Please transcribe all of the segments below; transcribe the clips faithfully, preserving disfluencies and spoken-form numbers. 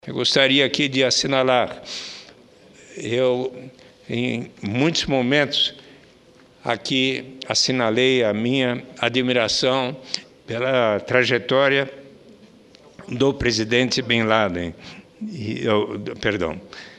Eu gostaria aqui de assinalar, eu, em muitos momentos, aqui assinalei a minha admiração pela trajetória do presidente Bin Laden. E eu, perdão,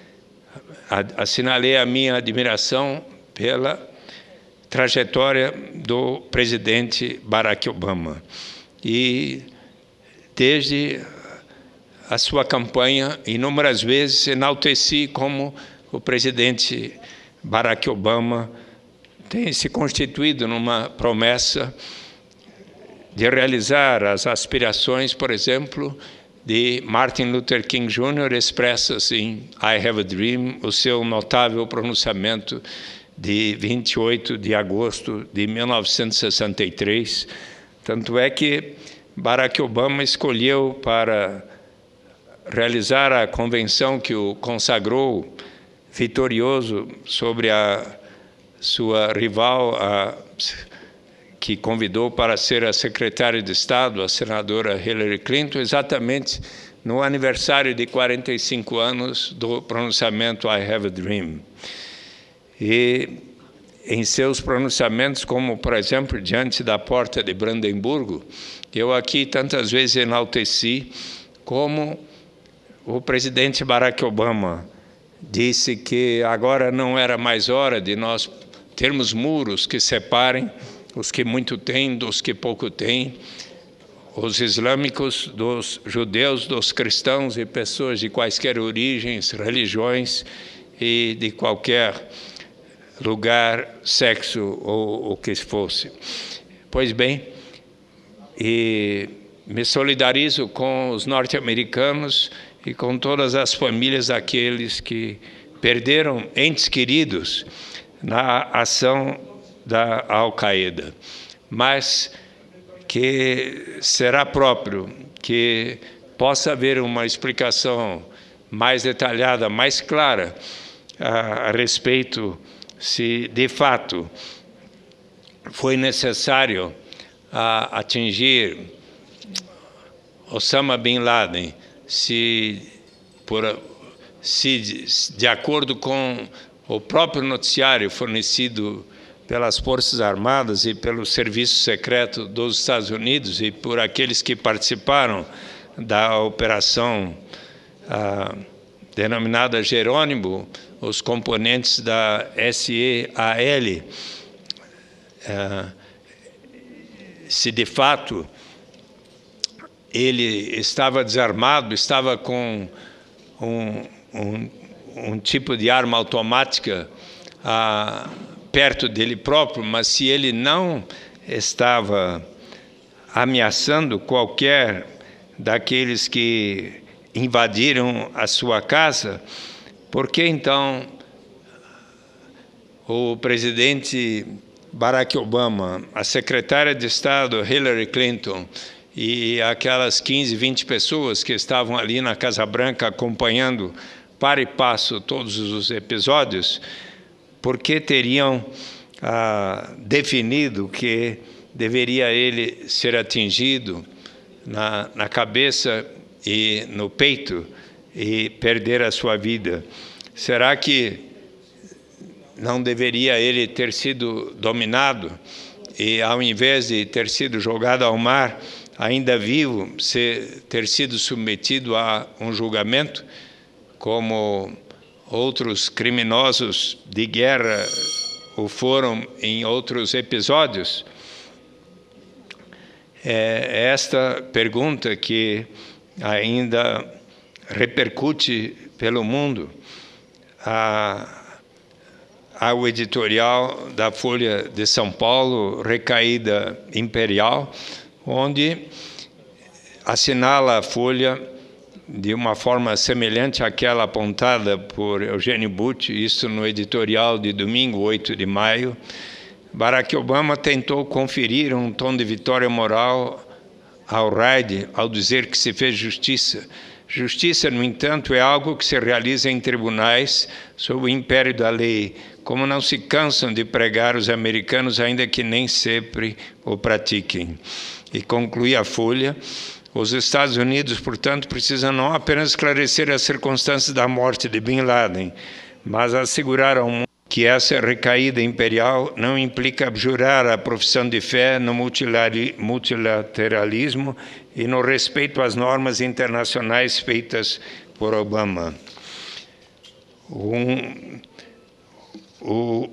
assinalei a minha admiração pela trajetória do presidente Barack Obama. E desde a sua campanha, inúmeras vezes enalteci como o presidente Barack Obama tem se constituído numa promessa de realizar as aspirações, por exemplo, de Martin Luther King Júnior expressas em I Have a Dream, o seu notável pronunciamento de vinte e oito de agosto de mil novecentos e sessenta e três. Tanto é que Barack Obama escolheu para realizar a convenção que o consagrou vitorioso sobre a sua rival, a, que convidou para ser a secretária de Estado, a senadora Hillary Clinton, exatamente no aniversário de quarenta e cinco anos do pronunciamento I Have a Dream. E em seus pronunciamentos, como, por exemplo, diante da porta de Brandemburgo, eu aqui tantas vezes enalteci como o presidente Barack Obama disse que agora não era mais hora de nós termos muros que separem os que muito têm dos que pouco têm, os islâmicos dos judeus, dos cristãos e pessoas de quaisquer origens, religiões e de qualquer lugar, sexo ou o que fosse. Pois bem, e me solidarizo com os norte-americanos e com todas as famílias daqueles que perderam entes queridos na ação da Al-Qaeda. Mas que será próprio que possa haver uma explicação mais detalhada, mais clara a, a respeito se, de fato, foi necessário a, atingir Osama Bin Laden, se, por, se de acordo com o próprio noticiário fornecido pelas Forças Armadas e pelo Serviço Secreto dos Estados Unidos e por aqueles que participaram da operação ah, denominada Jerônimo, os componentes da S E A L, ah, se de fato ele estava desarmado, estava com um, um, um tipo de arma automática ah, perto dele próprio, mas se ele não estava ameaçando qualquer daqueles que invadiram a sua casa, por que então o presidente Barack Obama, a secretária de Estado Hillary Clinton e aquelas quinze, vinte pessoas que estavam ali na Casa Branca acompanhando para e passo todos os episódios, porque teriam ah, definido que deveria ele ser atingido na, na cabeça e no peito e perder a sua vida? Será que não deveria ele ter sido dominado e, ao invés de ter sido jogado ao mar, ainda vivo, ser, ter sido submetido a um julgamento, como outros criminosos de guerra o foram em outros episódios? É esta pergunta que ainda repercute pelo mundo. A, há o editorial da Folha de São Paulo, Recaída Imperial, onde assinala a Folha de uma forma semelhante àquela apontada por Eugênio Butt, isso no editorial de domingo, oito de maio. Barack Obama tentou conferir um tom de vitória moral ao raid ao dizer que se fez justiça. Justiça, no entanto, é algo que se realiza em tribunais sob o império da lei, como não se cansam de pregar os americanos, ainda que nem sempre o pratiquem. E conclui a Folha: Os Estados Unidos, portanto, precisam não apenas esclarecer as circunstâncias da morte de Bin Laden, mas assegurar ao mundo que essa recaída imperial não implica abjurar a profissão de fé no multilateralismo e no respeito às normas internacionais feitas por Obama. Um, o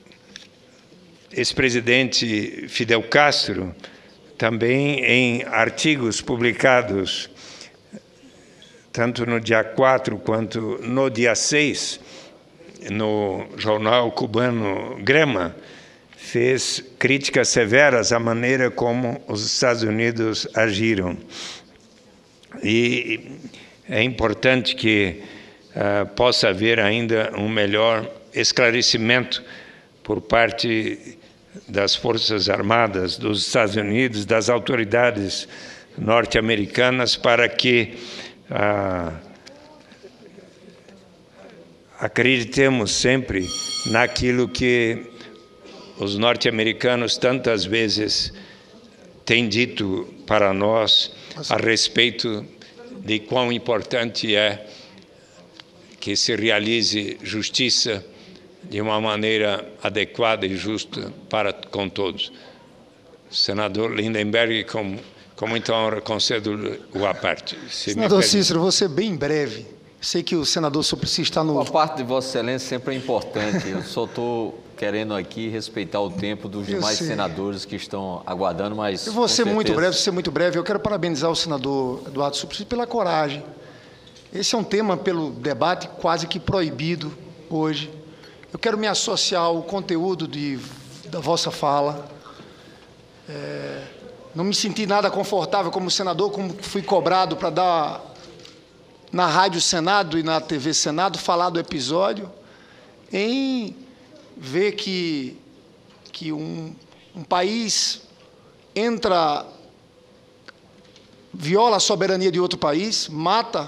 ex-presidente Fidel Castro, também em artigos publicados tanto no dia quatro quanto no dia seis, no jornal cubano Grama, fez críticas severas à maneira como os Estados Unidos agiram. E é importante que uh, possa haver ainda um melhor esclarecimento por parte das Forças Armadas dos Estados Unidos, das autoridades norte-americanas, para que uh, acreditemos sempre naquilo que os norte-americanos tantas vezes têm dito para nós a respeito de quão importante é que se realize justiça de uma maneira adequada e justa para com todos. Senador Lindenberg, com, com muita honra, concedo o à parte. Senador Cícero, você bem breve. Sei que o senador Suplicy está no... A parte de Vossa Excelência sempre é importante. Eu só estou querendo aqui respeitar o tempo dos demais senadores que estão aguardando, mas... Eu vou ser certeza... muito breve, ser muito breve. Eu quero parabenizar o senador Eduardo Suplicy pela coragem. Esse é um tema, pelo debate, quase que proibido hoje. Eu quero me associar ao conteúdo de, da vossa fala. É, não me senti nada confortável como senador, como fui cobrado para dar... na Rádio Senado e na T V Senado, falar do episódio, em ver que, que um, um país entra, viola a soberania de outro país, mata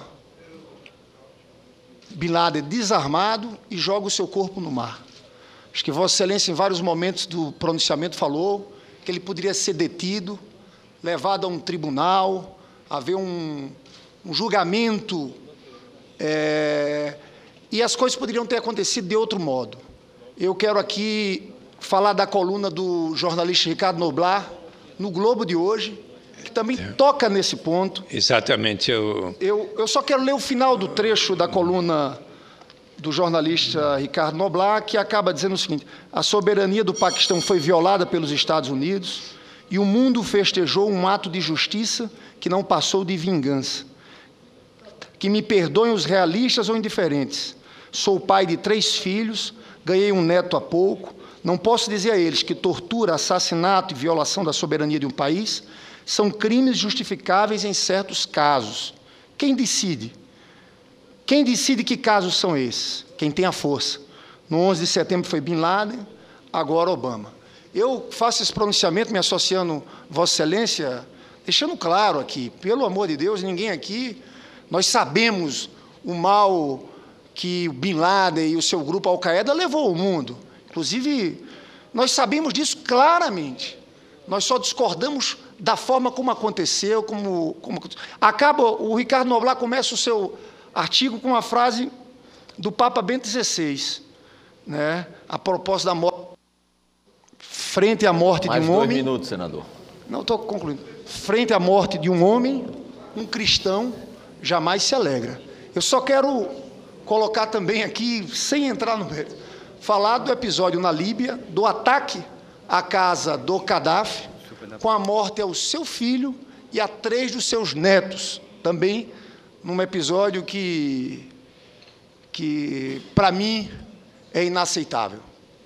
Bin Laden desarmado e joga o seu corpo no mar. Acho que Vossa Excelência, em vários momentos do pronunciamento, falou que ele poderia ser detido, levado a um tribunal, haver um... um julgamento, é, e as coisas poderiam ter acontecido de outro modo. Eu quero aqui falar da coluna do jornalista Ricardo Noblar, no Globo de hoje, que também é. toca nesse ponto. Exatamente. Eu... Eu, eu só quero ler o final do trecho da coluna do jornalista Ricardo Noblar, que acaba dizendo o seguinte: a soberania do Paquistão foi violada pelos Estados Unidos e o mundo festejou um ato de justiça que não passou de vingança. Que me perdoem os realistas ou indiferentes. Sou pai de três filhos, ganhei um neto há pouco. Não posso dizer a eles que tortura, assassinato e violação da soberania de um país são crimes justificáveis em certos casos. Quem decide? Quem decide que casos são esses? Quem tem a força. No onze de setembro foi Bin Laden, agora Obama. Eu faço esse pronunciamento me associando, Vossa Excelência, deixando claro aqui, pelo amor de Deus, ninguém aqui... Nós sabemos o mal que o Bin Laden e o seu grupo Al-Qaeda levou ao mundo. Inclusive, nós sabemos disso claramente. Nós só discordamos da forma como aconteceu. Como, como... Acaba, o Ricardo Noblar começa o seu artigo com uma frase do Papa Bento dezesseis, né, a propósito da morte, frente à morte Mais de um dois homem... minutos, senador. Não, estou concluindo. Frente à morte de um homem, um cristão jamais se alegra. Eu só quero colocar também aqui, sem entrar no mérito, falar do episódio na Líbia, do ataque à casa do Gaddafi, com a morte ao seu filho e a três dos seus netos, também num episódio que, que para mim, é inaceitável.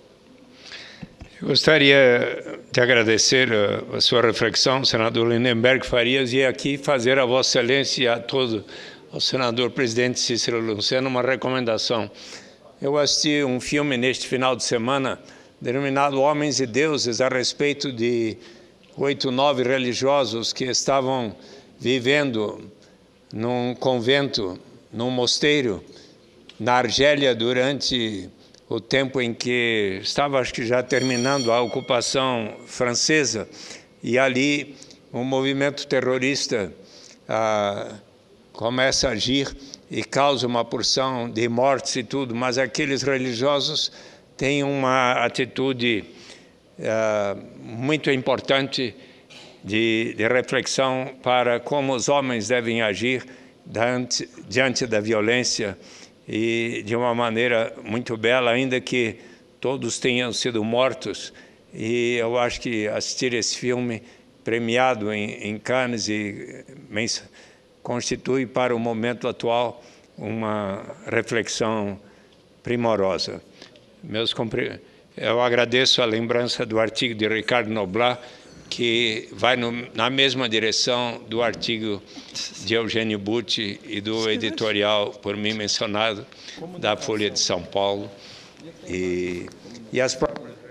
Eu gostaria de agradecer a, a sua reflexão, senador Lindenberg Farias, e aqui fazer a Vossa Excelência e a todo o senador presidente Cícero Lucena uma recomendação. Eu assisti um filme neste final de semana denominado Homens e Deuses, a respeito de oito, nove religiosos que estavam vivendo num convento, num mosteiro, na Argélia durante o tempo em que estava, acho que já terminando a ocupação francesa, e ali um movimento terrorista ah, começa a agir e causa uma porção de mortes e tudo, mas aqueles religiosos têm uma atitude ah, muito importante de, de reflexão para como os homens devem agir diante, diante da violência, e de uma maneira muito bela, ainda que todos tenham sido mortos. E eu acho que assistir esse filme premiado em, em Cannes e, constitui para o momento atual uma reflexão primorosa. Meus compre... Eu agradeço a lembrança do artigo de Ricardo Noblat, que vai no, na mesma direção do artigo de Eugênio Butti e do editorial por mim mencionado da Folha de São Paulo, e, e as,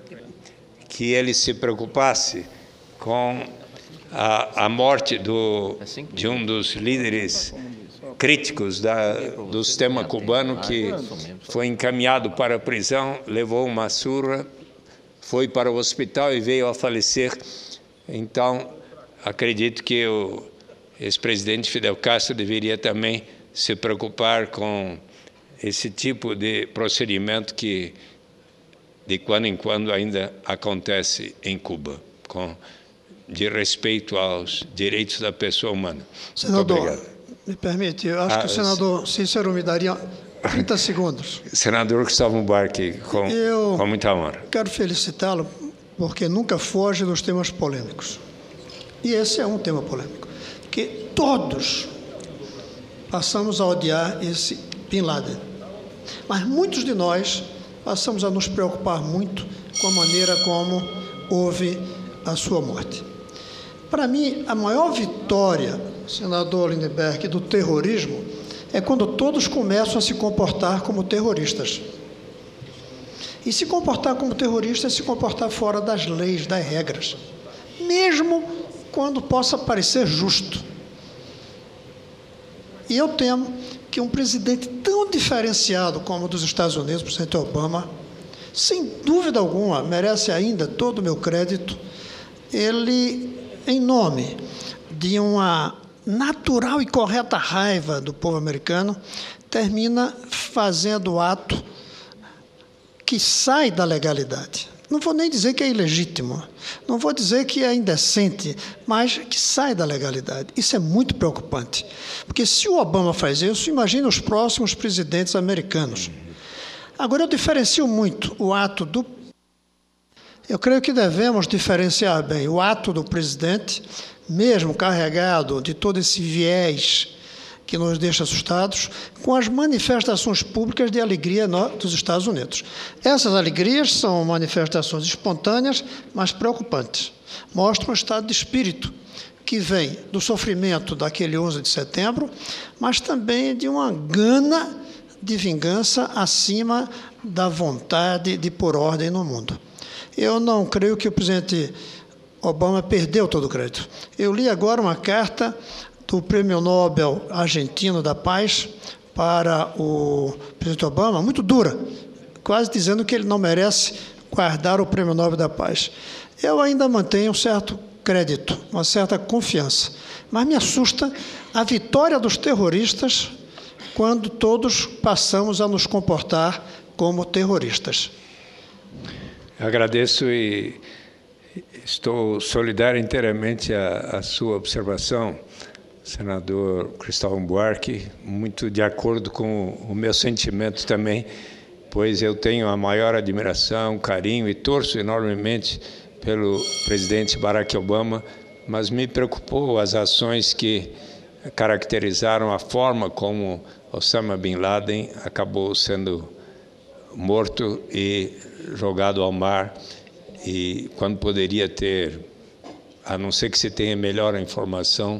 que ele se preocupasse com a, a morte do, de um dos líderes críticos da, do sistema cubano, que foi encaminhado para a prisão, levou uma surra, foi para o hospital e veio a falecer. Então, acredito que o ex-presidente Fidel Castro deveria também se preocupar com esse tipo de procedimento que, de quando em quando, ainda acontece em Cuba, com, de respeito aos direitos da pessoa humana. Senador, muito obrigado. Me permite, eu acho ah, que o senador Cícero me daria trinta segundos. Senador Cristóvão Buarque, com, eu com muita honra. Quero felicitá-lo, porque nunca foge dos temas polêmicos. E esse é um tema polêmico, que todos passamos a odiar esse Bin Laden. Mas muitos de nós passamos a nos preocupar muito com a maneira como houve a sua morte. Para mim, a maior vitória, senador Lindbergh, do terrorismo é quando todos começam a se comportar como terroristas. E se comportar como terrorista é se comportar fora das leis, das regras, mesmo quando possa parecer justo. E eu temo que um presidente tão diferenciado como o dos Estados Unidos, o presidente Obama, sem dúvida alguma, merece ainda todo o meu crédito, ele, em nome de uma natural e correta raiva do povo americano, termina fazendo o ato que sai da legalidade. Não vou nem dizer que é ilegítimo, não vou dizer que é indecente, mas que sai da legalidade. Isso é muito preocupante, porque se o Obama faz isso, imagine os próximos presidentes americanos. Agora, eu diferencio muito o ato do... Eu creio que devemos diferenciar bem o ato do presidente, mesmo carregado de todo esse viés que nos deixa assustados, com as manifestações públicas de alegria dos Estados Unidos. Essas alegrias são manifestações espontâneas, mas preocupantes. Mostram um estado de espírito que vem do sofrimento daquele onze de setembro, mas também de uma gana de vingança acima da vontade de pôr ordem no mundo. Eu não creio que o presidente Obama perdeu todo o crédito. Eu li agora uma carta do Prêmio Nobel argentino da Paz para o presidente Obama, muito dura, quase dizendo que ele não merece guardar o Prêmio Nobel da Paz. Eu ainda mantenho um certo crédito, uma certa confiança, mas me assusta a vitória dos terroristas quando todos passamos a nos comportar como terroristas. Eu agradeço e estou solidário inteiramente à, à sua observação, senador Cristóvão Buarque, muito de acordo com o meu sentimento também, pois eu tenho a maior admiração, carinho e torço enormemente pelo presidente Barack Obama, mas me preocupou as ações que caracterizaram a forma como Osama Bin Laden acabou sendo morto e jogado ao mar, e quando poderia ter, a não ser que se tenha melhor informação,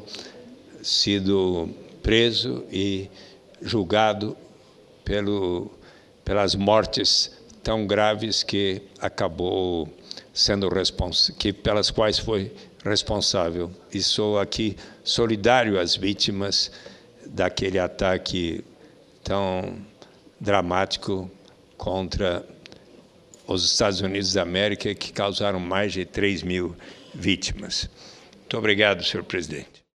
sido preso e julgado pelo, pelas mortes tão graves que acabou sendo respons- que pelas quais foi responsável. E sou aqui solidário às vítimas daquele ataque tão dramático contra os Estados Unidos da América, que causaram mais de três mil vítimas. Muito obrigado, senhor presidente.